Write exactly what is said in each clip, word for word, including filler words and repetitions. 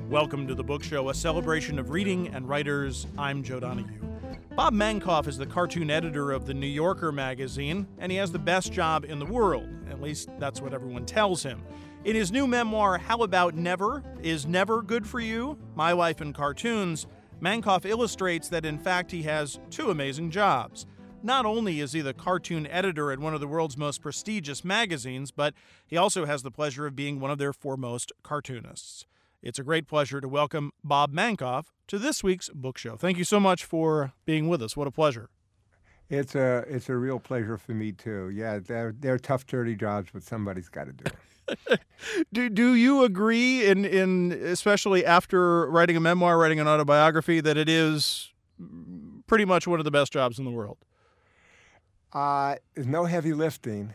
Welcome to The Book Show, a celebration of reading and writers. I'm Joe Donahue. Bob Mankoff is the cartoon editor of The New Yorker magazine, and he has the best job in the world. At least that's what everyone tells him. In his new memoir, How About Never? Is Never Good for You? My Life in Cartoons, Mankoff illustrates that in fact he has two amazing jobs. Not only is he the cartoon editor at one of the world's most prestigious magazines, but he also has the pleasure of being one of their foremost cartoonists. It's a great pleasure to welcome Bob Mankoff to this week's book show. Thank you so much for being with us. What a pleasure. It's a it's a real pleasure for me too. Yeah, they're they're tough, dirty jobs, but somebody's got to do it. do do you agree, in in especially after writing a memoir, writing an autobiography, that it is pretty much one of the best jobs in the world? Uh, there's no heavy lifting.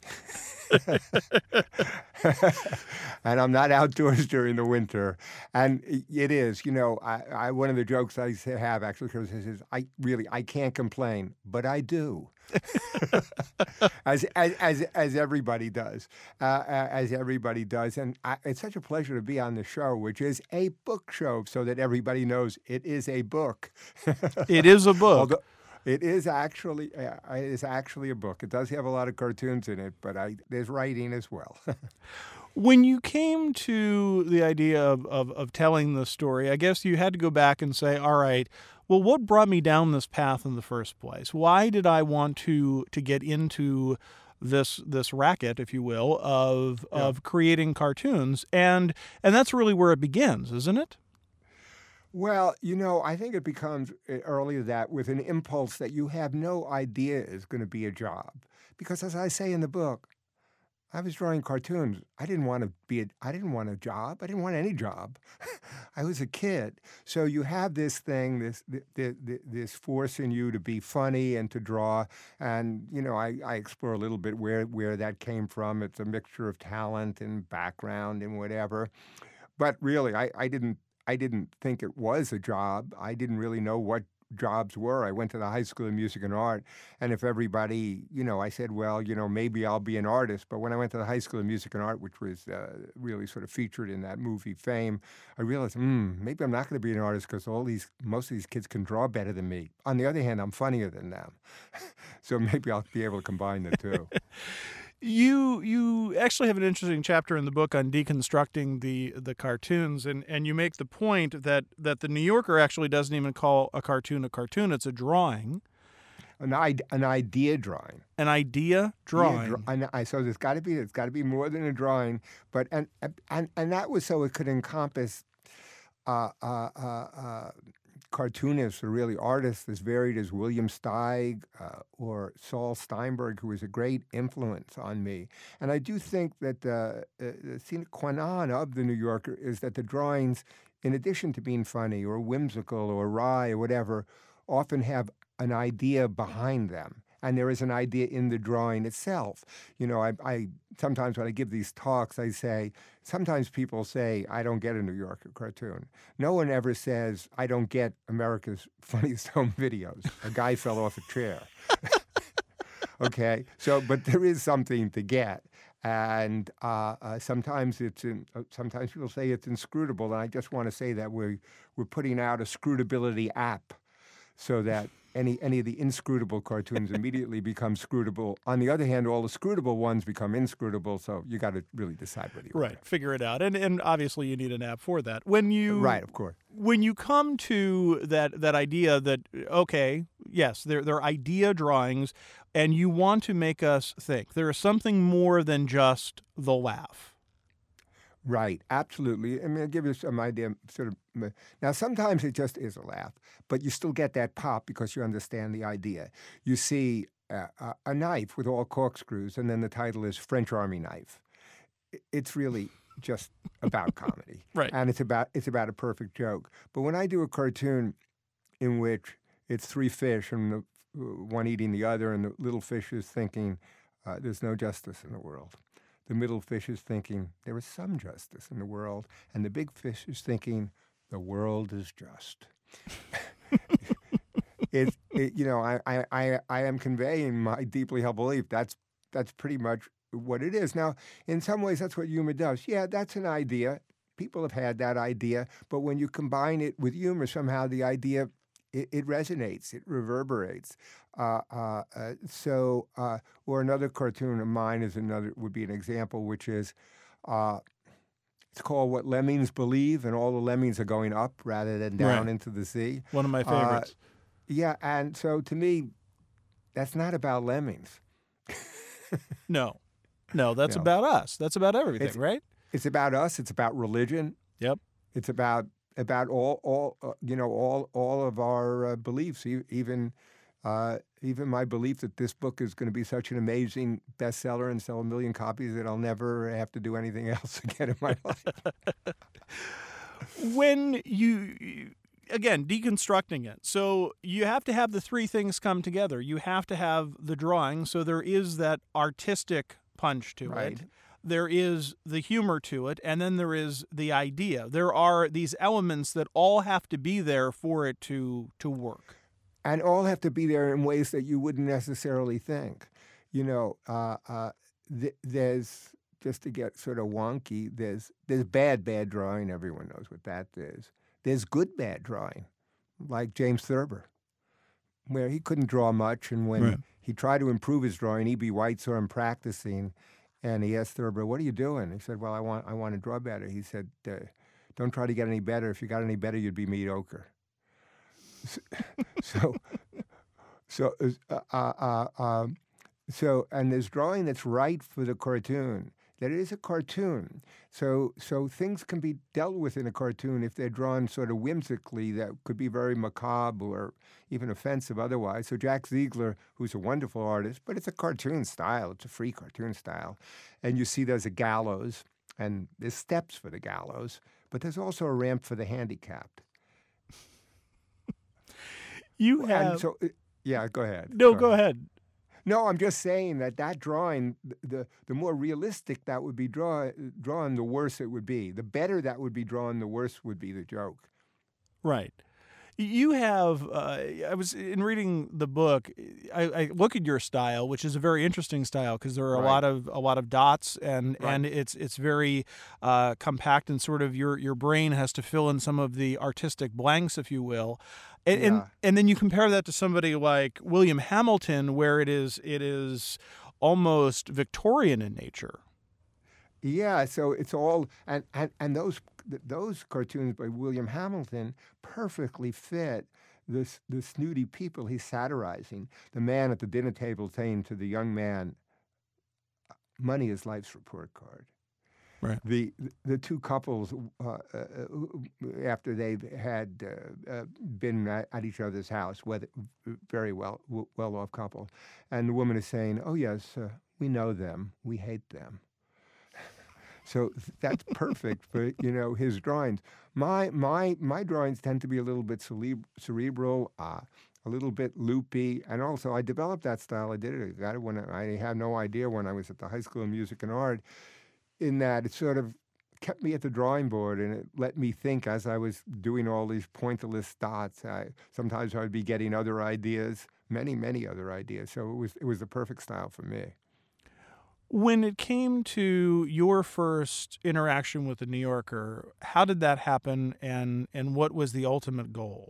And I'm not outdoors during the winter. And it is, you know, I, I one of the jokes I have actually is, I really, I can't complain, but I do. as, as as as everybody does, uh, as everybody does. And I, it's such a pleasure to be on the show, which is a book show, so that everybody knows it is a book. It is a book. Although, It is actually uh, it is actually a book. It does have a lot of cartoons in it, but I, there's writing as well. When you came to the idea of, of, of telling the story, I guess you had to go back and say, all right, well, what brought me down this path in the first place? Why did I want to to get into this this racket, if you will, of yeah. of creating cartoons? And and that's really where it begins, isn't it? Well, you know, I think it becomes early that with an impulse that you have no idea is going to be a job. Because as I say in the book, I was drawing cartoons. I didn't want to be a, I didn't want a job. I didn't want any job. I was a kid. So you have this thing, this this, this force in you to be funny and to draw. And, you know, I, I explore a little bit where, where that came from. It's a mixture of talent and background and whatever. But really, I, I didn't I didn't think it was a job. I didn't really know what jobs were. I went to the High School of Music and Art, and if everybody, you know, I said, well, you know, maybe I'll be an artist. But when I went to the High School of Music and Art, which was uh, really sort of featured in that movie Fame, I realized, hmm, maybe I'm not going to be an artist because all these, most of these kids can draw better than me. On the other hand, I'm funnier than them. So maybe I'll be able to combine the two. You you actually have an interesting chapter in the book on deconstructing the the cartoons, and, and you make the point that, that the New Yorker actually doesn't even call a cartoon a cartoon; it's a drawing, an I, an idea drawing, an idea drawing. Yeah, and I, so there's got to be it's got to be more than a drawing, but and and and that was so it could encompass uh, uh, uh, uh, cartoonists or really artists as varied as William Steig uh, or Saul Steinberg, who was a great influence on me. And I do think that the, uh, the sine qua non of The New Yorker is that the drawings, in addition to being funny or whimsical or wry or whatever, often have an idea behind them. And there is an idea in the drawing itself. You know, I, I sometimes when I give these talks, I say, sometimes people say, I don't get a New Yorker cartoon. No one ever says, I don't get America's Funniest Home Videos. A guy fell off a chair. Okay? So, but there is something to get. And uh, uh, sometimes it's in, uh, sometimes people say it's inscrutable. And I just want to say that we're, we're putting out a scrutability app so that Any any of the inscrutable cartoons immediately become scrutable. On the other hand, all the scrutable ones become inscrutable. So you got to really decide what you right. want. Figure it out, and and obviously you need an app for that. When you right, of course. When you come to that that idea that okay, yes, they're they're idea drawings, and you want to make us think there is something more than just the laugh. Right, absolutely. I mean, I'll give you some idea. Sort of. Now, sometimes it just is a laugh, but you still get that pop because you understand the idea. You see uh, a knife with all corkscrews, and then the title is French Army Knife. It's really just about comedy, right? And it's about it's about a perfect joke. But when I do a cartoon in which it's three fish and the, one eating the other, and the little fish is thinking, uh, "There's no justice in the world." The middle fish is thinking, there is some justice in the world. And the big fish is thinking, the world is just. it's, it, you know, I, I, I, I am conveying my deeply held belief. That's, that's pretty much what it is. Now, in some ways, that's what humor does. Yeah, that's an idea. people have had that idea, but when you combine it with humor, somehow the idea it, it resonates, it reverberates. Uh, uh, uh, so, uh, or another cartoon of mine is another would be an example, which is uh, it's called "What Lemmings Believe," and all the lemmings are going up rather than down Right. into the sea. One of my Uh, favorites. yeah, and so to me, that's not about lemmings. No, no, that's No. about us. That's about everything, It's- right? It's about us. It's about religion. Yep. It's about about all all uh, you know all all of our uh, beliefs. E- Even uh, even my belief that this book is going to be such an amazing bestseller and sell a million copies that I'll never have to do anything else again in my life. When you, you- again, deconstructing it, so you have to have the three things come together. You have to have the drawing, so there is that artistic punch to Right. it. There is the humor to it, and then there is the idea. There are these elements that all have to be there for it to to work. And all have to be there in ways that you wouldn't necessarily think. You know, uh, uh, th- there's just to get sort of wonky. There's there's bad bad drawing. Everyone knows what that is. There's good bad drawing, like James Thurber, where he couldn't draw much, and when Right. he tried to improve his drawing, E B. White saw him practicing, and he asked Thurber, "What are you doing?" He said, "Well, I want I want to draw better." He said, uh, "Don't try to get any better. If you got any better, you'd be mediocre." So, so, uh, uh, uh, um, so, and there's drawing that's right for the cartoon. That it is a cartoon. So, so things can be dealt with in a cartoon if they're drawn sort of whimsically. That could be very macabre or even offensive otherwise. So, Jack Ziegler, who's a wonderful artist, but it's a cartoon style. It's a free cartoon style, and you see there's a gallows and there's steps for the gallows, but there's also a ramp for the handicapped. You And have so, uh, yeah, go ahead. no. Go ahead. No, I'm just saying that that drawing, th- the the more realistic that would be draw, drawn, the worse it would be. The better that would be drawn, the worse would be the joke. Right. You have, uh, I was in reading the book, I, I look at your style, which is a very interesting style because there are a Right. lot of a lot of dots and, Right. and it's it's very uh, compact and sort of your your brain has to fill in some of the artistic blanks, if you will. And, and Yeah. and then you compare that to somebody like William Hamilton, where it is it is almost Victorian in nature. Yeah, so it's all and and, and those th- those cartoons by William Hamilton perfectly fit this the snooty people he's satirizing. The man at the dinner table saying to the young man, "Money is life's report card." Right. The the two couples, uh, uh, who- after they've had uh, uh, been at, at each other's house, whether very well well off couple, and the woman is saying, "Oh yes, uh, we know them, we hate them." So that's perfect for you know his drawings. My my my drawings tend to be a little bit cere- cerebral, uh, a little bit loopy, and also I developed that style. I did it. I got it when I, I had no idea when I was at the High School of Music and Art. In that it sort of kept me at the drawing board and it let me think as I was doing all these pointillist dots. I, sometimes I would be getting other ideas, many many other ideas. So it was it was the perfect style for me. When it came to your first interaction with the New Yorker, how did that happen, and and what was the ultimate goal?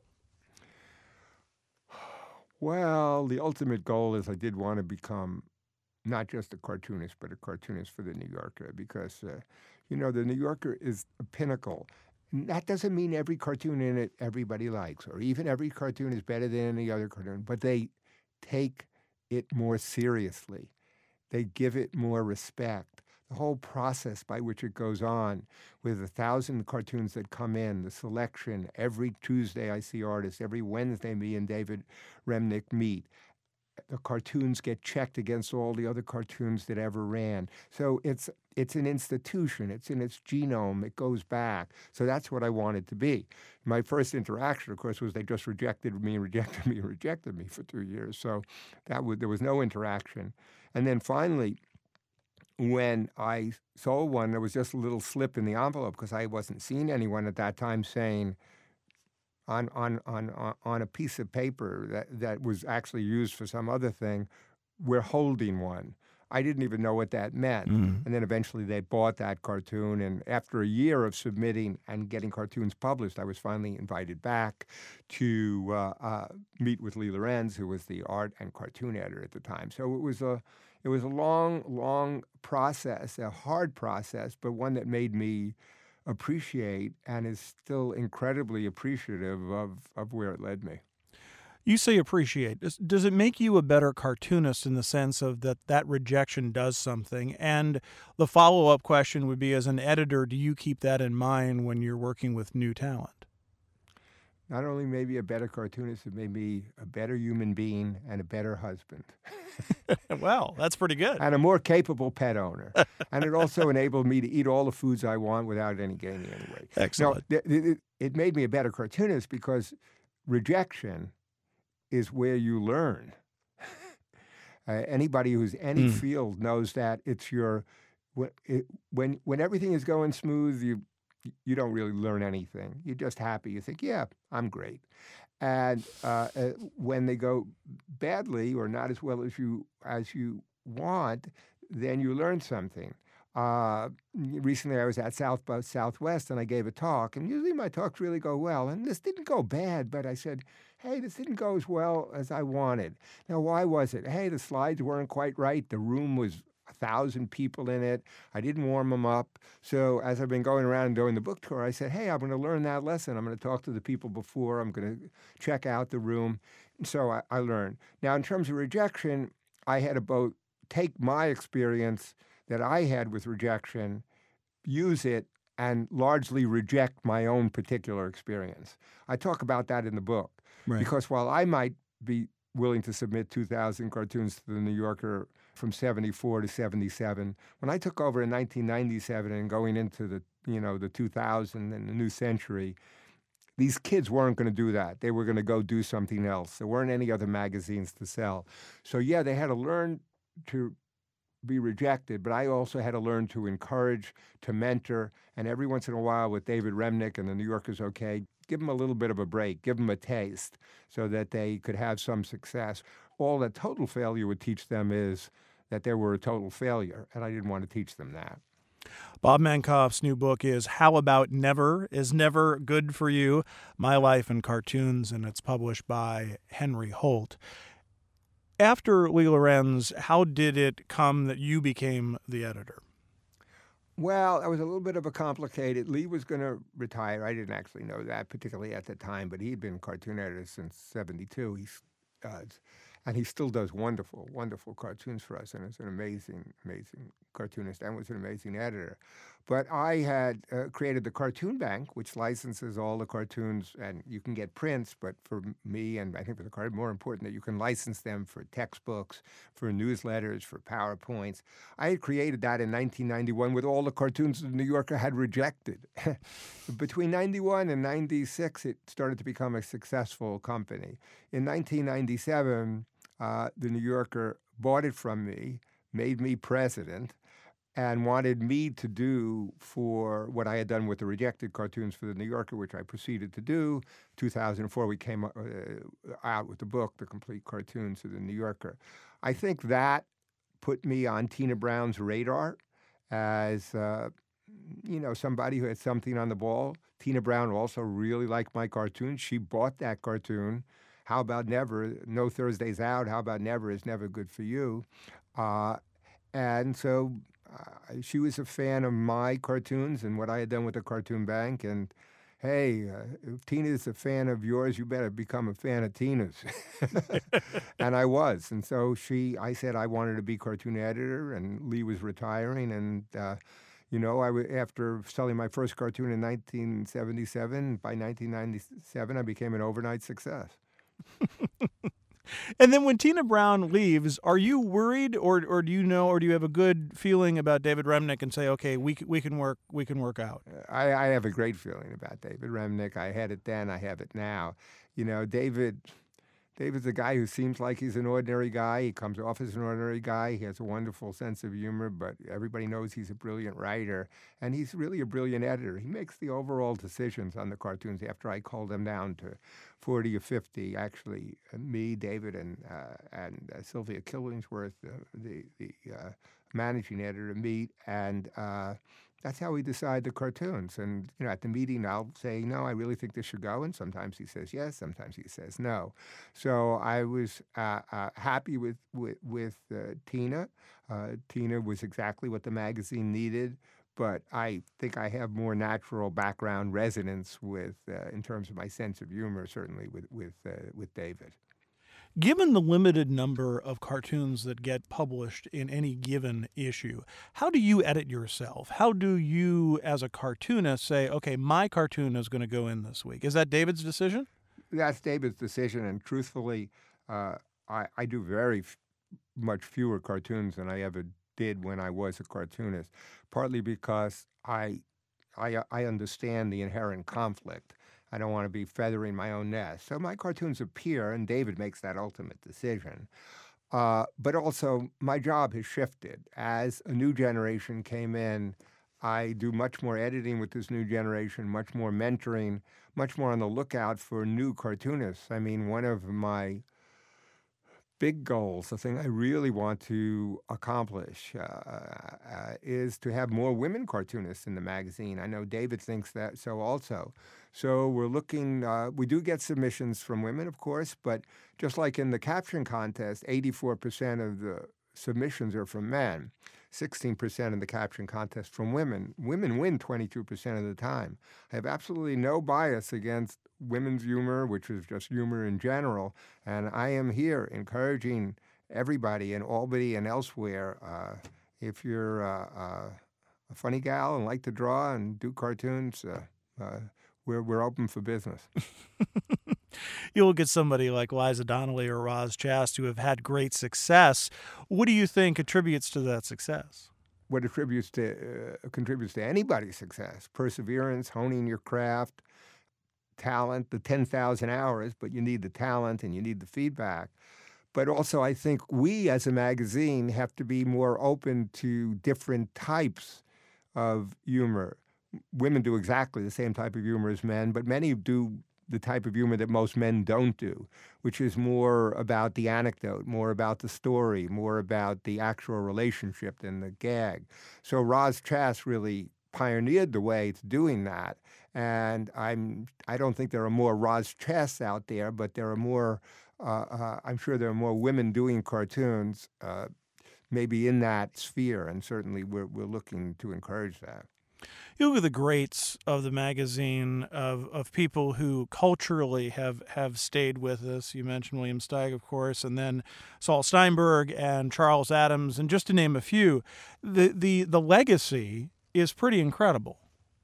Well, the ultimate goal is I did want to become not just a cartoonist, but a cartoonist for the New Yorker because, uh, you know, the New Yorker is a pinnacle. And that doesn't mean every cartoon in it everybody likes, or even every cartoon is better than any other cartoon, but they take it more seriously. They give it more respect. The whole process by which it goes on with a thousand cartoons that come in, the selection, every Tuesday I see artists, every Wednesday me and David Remnick meet. The cartoons get checked against all the other cartoons that ever ran. So it's it's an institution. It's in its genome. It goes back. So that's what I wanted to be. My first interaction, of course, was they just rejected me and rejected me and rejected me for two years. So that was, there was no interaction. And then finally, when I sold one, there was just a little slip in the envelope because I wasn't seeing anyone at that time saying, on on on on on a piece of paper that, that was actually used for some other thing, we're holding one. I didn't even know what that meant. Mm. And then eventually they bought that cartoon. And after a year of submitting and getting cartoons published, I was finally invited back to uh, uh, meet with Lee Lorenz, who was the art and cartoon editor at the time. So it was a it was a long, long process, a hard process, but one that made me appreciate and is still incredibly appreciative of, of where it led me. You say appreciate. Does, does it make you a better cartoonist in the sense of that that rejection does something? And the follow-up question would be, as an editor, do you keep that in mind when you're working with new talent? Not only maybe a better cartoonist, it made me a better human being and a better husband. Well, that's pretty good. And a more capable pet owner. And it also enabled me to eat all the foods I want without any gaining any weight. Excellent. No, it, it, it made me a better cartoonist because rejection is where you learn. uh, anybody who's any Mm. field knows that it's your when it, when when everything is going smooth, you you don't really learn anything. You're just happy. You think, yeah, I'm great. And uh, uh, when they go badly or not as well as you as you want, then you learn something. Uh, recently, I was at South by Southwest, and I gave a talk. And usually my talks really go well. And this didn't go bad, but I said, hey, this didn't go as well as I wanted. Now, why was it? Hey, the slides weren't quite right. The room was a thousand people in it. I didn't warm them up. So as I've been going around and doing the book tour, I said, hey, I'm going to learn that lesson. I'm going to talk to the people before. I'm going to check out the room. So I, I learned. Now, in terms of rejection, I had to both take my experience that I had with rejection, use it, and largely reject my own particular experience. I talk about that in the book. Right. Because while I might be willing to submit two thousand cartoons to the New Yorker from seventy-four to seventy-seven, when I took over in nineteen ninety-seven and going into the, you know, the two thousand and the new century, these kids weren't going to do that. They were going to go do something else. There weren't any other magazines to sell. So yeah, they had to learn to be rejected, but I also had to learn to encourage, to mentor, and every once in a while with David Remnick and the New Yorker's OK, give them a little bit of a break, give them a taste so that they could have some success. All that total failure would teach them is that they were a total failure, and I didn't want to teach them that. Bob Mankoff's new book is How About Never? Is Never Good for You? My Life in Cartoons, and it's published by Henry Holt. After Lee Lorenz, how did it come that you became the editor? Well, it was a little bit of a complicated. Lee was going to retire. I didn't actually know that particularly at the time, but he'd been cartoon editor since seventy-two. He's, uh, and he still does wonderful, wonderful cartoons for us, and is an amazing, amazing cartoonist and was an amazing editor. But I had uh, created the Cartoon Bank, which licenses all the cartoons, and you can get prints, but for me, and I think for the card, more important that you can license them for textbooks, for newsletters, for PowerPoints. I had created that in nineteen ninety-one with all the cartoons the New Yorker had rejected. Between ninety-one and ninety-six, it started to become a successful company. In nineteen ninety-seven, uh, the New Yorker bought it from me, made me president, and wanted me to do for what I had done with the rejected cartoons for the New Yorker, which I proceeded to do. two thousand four, we came uh, out with the book, The Complete Cartoons of the New Yorker. I think that put me on Tina Brown's radar as, uh, you know, somebody who had something on the ball. Tina Brown also really liked my cartoons. She bought that cartoon. How About Never? No Thursdays Out. How About Never is Never Good for You. Uh, and so Uh, she was a fan of my cartoons and what I had done with the Cartoon Bank. And hey, uh, if Tina's a fan of yours, you better become a fan of Tina's. And I was. And so she, I said I wanted to be cartoon editor, and Lee was retiring. And, uh, you know, I w- after selling my first cartoon in nineteen seventy-seven, by nineteen ninety-seven, I became an overnight success. And then when Tina Brown leaves, are you worried, or or do you know, or do you have a good feeling about David Remnick and say, okay, we we can work we can work out? I, I have a great feeling about David Remnick. I had it then, I have it now. You know, David David's a guy who seems like he's an ordinary guy. He comes off as an ordinary guy. He has a wonderful sense of humor, but everybody knows he's a brilliant writer, and he's really a brilliant editor. He makes the overall decisions on the cartoons after I cull them down to forty or fifty. Actually, uh, me, David, and uh, and uh, Sylvia Killingsworth, uh, the, the uh, managing editor, meet, and uh, that's how we decide the cartoons. And, you know, at the meeting, I'll say, no, I really think this should go. And sometimes he says yes, sometimes he says no. So I was uh, uh, happy with, with, with uh, Tina. Uh, Tina was exactly what the magazine needed. But I think I have more natural background resonance with, uh, in terms of my sense of humor, certainly with, with, uh, with David. Given the limited number of cartoons that get published in any given issue, how do you edit yourself? How do you, as a cartoonist, say, okay, my cartoon is going to go in this week? Is that David's decision? That's David's decision, and truthfully, uh, I, I do very f- much fewer cartoons than I ever did when I was a cartoonist, partly because I, I, I understand the inherent conflict. I don't want to be feathering my own nest. So my cartoons appear, and David makes that ultimate decision. Uh, but also, my job has shifted. As a new generation came in, I do much more editing with this new generation, much more mentoring, much more on the lookout for new cartoonists. I mean, one of my big goals, the thing I really want to accomplish, uh, uh, is to have more women cartoonists in the magazine. I know David thinks that so also. So we're looking, uh, we do get submissions from women, of course, but just like in the caption contest, eighty-four percent of the submissions are from men, sixteen percent in the caption contest from women. Women win twenty-two percent of the time. I have absolutely no bias against women's humor, which is just humor in general, and I am here encouraging everybody in Albany and elsewhere, uh, if you're uh, uh, a funny gal and like to draw and do cartoons, uh, uh, we're, we're open for business. You look at somebody like Liza Donnelly or Roz Chast who have had great success. What do you think contributes to that success? What attributes to, uh, contributes to anybody's success? Perseverance, honing your craft, talent, the ten thousand hours, but you need the talent and you need the feedback. But also, I think we as a magazine have to be more open to different types of humor. Women do exactly the same type of humor as men, but many do the type of humor that most men don't do, which is more about the anecdote, more about the story, more about the actual relationship than the gag. So Roz Chast really pioneered the way to doing that. And I'm, I don't think there are more Roz Chasts out there, but there are more, uh, uh, I'm sure there are more women doing cartoons, uh, maybe in that sphere, and certainly we're, we're looking to encourage that. You look at the greats of the magazine, of, of people who culturally have, have stayed with us. You mentioned William Steig, of course, and then Saul Steinberg and Charles Addams, and just to name a few. The, the, the legacy is pretty incredible.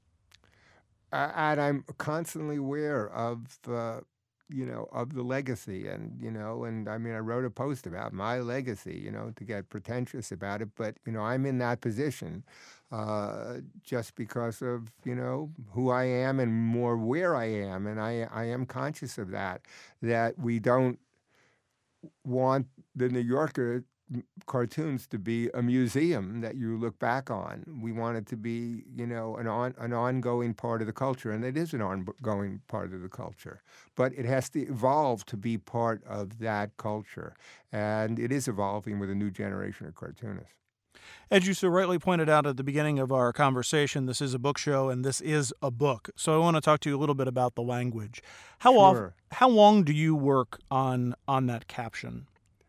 Uh, and I'm constantly aware of, uh, you know, of the legacy. And, you know, and I mean, I wrote a post about my legacy, you know, to get pretentious about it. But, you know, I'm in that position uh, just because of, you know, who I am and more where I am. And I, I am conscious of that, that we don't want the New Yorker cartoons to be a museum that you look back on. We want it to be, you know, an on, an ongoing part of the culture, and it is an ongoing part of the culture. But it has to evolve to be part of that culture, and it is evolving with a new generation of cartoonists. As you so rightly pointed out at the beginning of our conversation, this is a book show, and this is a book. So I want to talk to you a little bit about the language. How Sure. often, how long do you work on on that caption?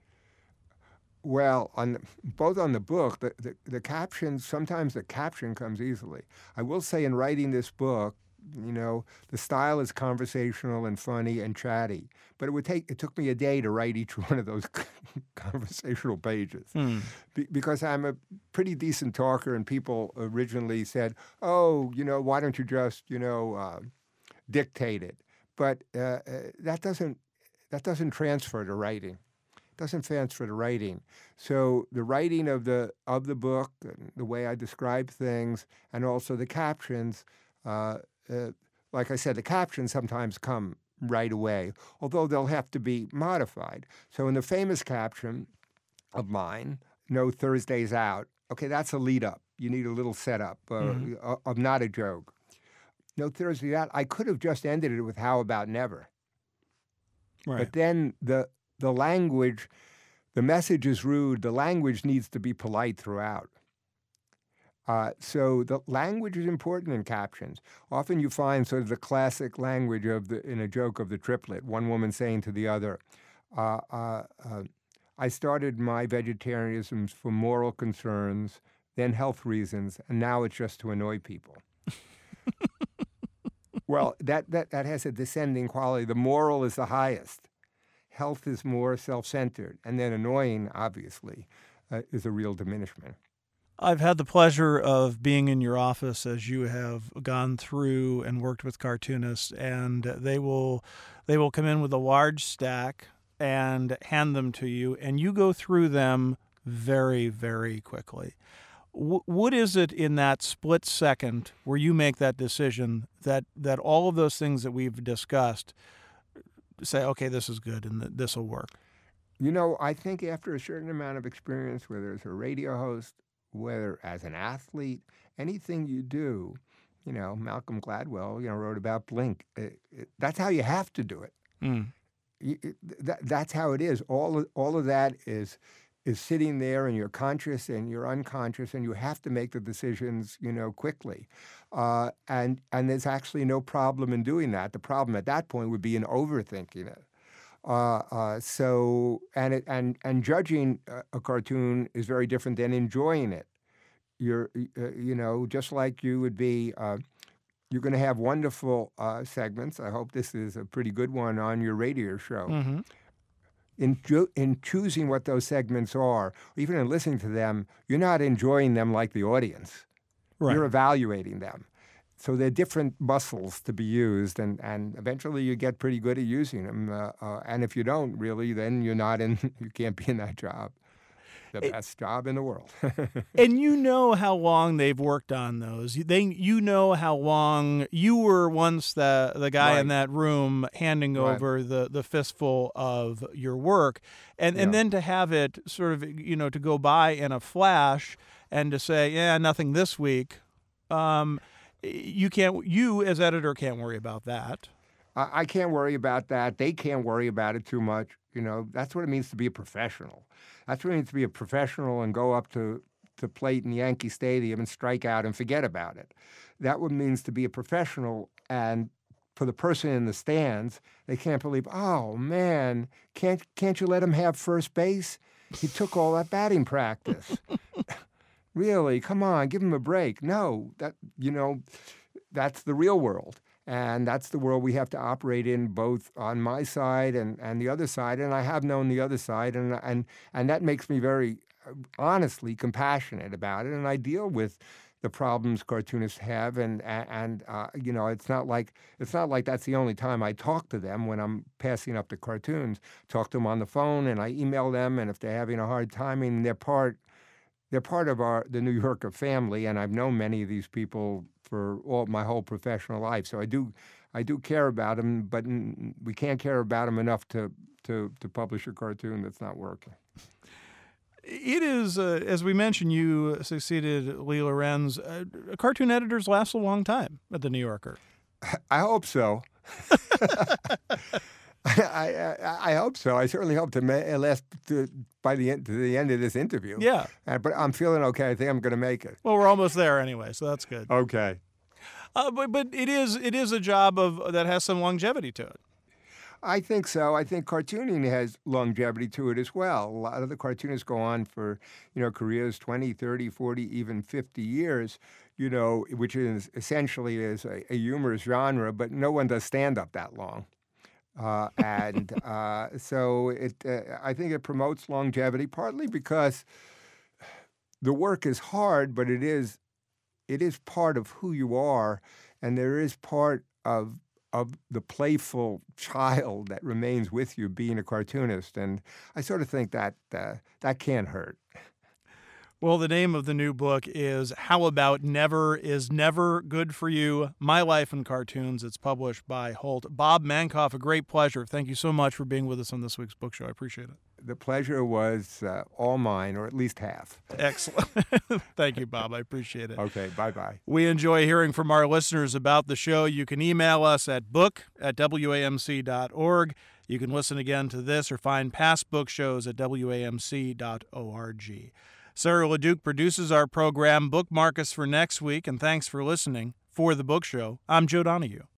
Well, on the, both on the book, the, the, the captions, sometimes the caption comes easily. I will say in writing this book, you know, the style is conversational and funny and chatty. But it would take, it took me a day to write each one of those conversational pages. Hmm. Be, because I'm a pretty decent talker, and people originally said, oh, you know, why don't you just, you know, uh, dictate it? But uh, uh, that doesn't that doesn't transfer to writing. Doesn't transfer to writing. So the writing of the of the book, and the way I describe things, and also the captions, uh, uh, like I said, the captions sometimes come right away, although they'll have to be modified. So in the famous caption of mine, "No Thursdays Out," okay, that's a lead up. You need a little setup uh, Mhm. uh, of not a joke. "No Thursdays Out," I could have just ended it with "How about never?" Right. But then the the language, the message is rude. The language needs to be polite throughout. Uh, so the language is important in captions. Often you find sort of the classic language of the in a joke of the triplet. One woman saying to the other, uh, uh, uh, "I started my vegetarianism for moral concerns, then health reasons, and now it's just to annoy people." Well, that, that, that has a descending quality. The moral is the highest. Health is more self-centered. And then annoying, obviously, uh, is a real diminishment. I've had the pleasure of being in your office as you have gone through and worked with cartoonists, and they will they will come in with a large stack and hand them to you, and you go through them very, very quickly. What is it in that split second where you make that decision that, that all of those things that we've discussed say, okay, this is good and this will work? You know, I think after a certain amount of experience, whether it's a radio host, whether as an athlete, anything you do, you know, Malcolm Gladwell, you know, wrote about Blink. It, it, that's how you have to do it. Mm. You, it that, that's how it is. All of, all of that is is sitting there, and you're conscious and you're unconscious, and you have to make the decisions, you know, quickly. Uh, and and there's actually no problem in doing that. The problem at that point would be in overthinking it. Uh, uh, so and it and and judging a, a cartoon is very different than enjoying it. You're uh, you know, just like you would be. Uh, you're going to have wonderful uh, segments. I hope this is a pretty good one on your radio show. Mm-hmm. In, jo- in choosing what those segments are, or even in listening to them, you're not enjoying them like the audience. Right. You're evaluating them. So they're different muscles to be used, and, and eventually you get pretty good at using them. Uh, uh, and if you don't really, then you're not in, you can't be in that job. The It, best job in the world. And you know how long they've worked on those. They, you know how long you were once the the guy Right. in that room handing Right. over the, the fistful of your work, and and Yeah. then to have it sort of, you know, to go by in a flash and to say, yeah, nothing this week. Um, you can't. You as editor can't worry about that. I, I can't worry about that. They can't worry about it too much. You know, that's what it means to be a professional. That's what it means to be a professional and go up to, to plate in Yankee Stadium and strike out and forget about it. That what it means to be a professional. And for the person in the stands, they can't believe, oh, man, can't can't you let him have first base? He took all that batting practice. Really? Come on, give him a break. No, that, you know, that's the real world. And that's the world we have to operate in, both on my side and, and the other side. And I have known the other side, and and and that makes me very honestly compassionate about it. And I deal with the problems cartoonists have, and and uh, you know, it's not like it's not like that's the only time I talk to them when I'm passing up the cartoons. Talk to them on the phone, and I email them, and if they're having a hard time, I mean, they're part they're part of our the New Yorker family, and I've known many of these people for all my whole professional life. So I do, I do care about them, but we can't care about them enough to to to publish a cartoon that's not working. It is, uh, as we mentioned, you succeeded Lee Lorenz. Uh, cartoon editors last a long time at the New Yorker. I hope so. I, I I hope so. I certainly hope to ma- last to, by the end to the end of this interview. Yeah, uh, but I'm feeling okay. I think I'm going to make it. well, we're almost there anyway, so that's good. Okay. Uh, but but it is it is a job of that has some longevity to it. I think so. I think cartooning has longevity to it as well. A lot of the cartoonists go on for, you know, careers twenty, thirty, forty, even fifty years, you know, which is essentially is a, a humorous genre, but no one does stand-up that long. Uh, and uh, so it, uh, I think it promotes longevity, partly because the work is hard, but it is it is part of who you are, and there is part of of the playful child that remains with you being a cartoonist. And I sort of think that uh, that can't hurt. Well, the name of the new book is How About Never Is Never Good for You? My Life in Cartoons. It's published by Holt. Bob Mankoff, a great pleasure. Thank you so much for being with us on this week's book show. I appreciate it. The pleasure was uh, all mine, or at least half. Excellent. Thank you, Bob. I appreciate it. Okay, bye-bye. We enjoy hearing from our listeners about the show. You can email us at book at W A M C dot org. You can listen again to this or find past book shows at W A M C dot org. Sarah LeDuc produces our program. Bookmark us for next week, and thanks for listening. For The Book Show, I'm Joe Donahue.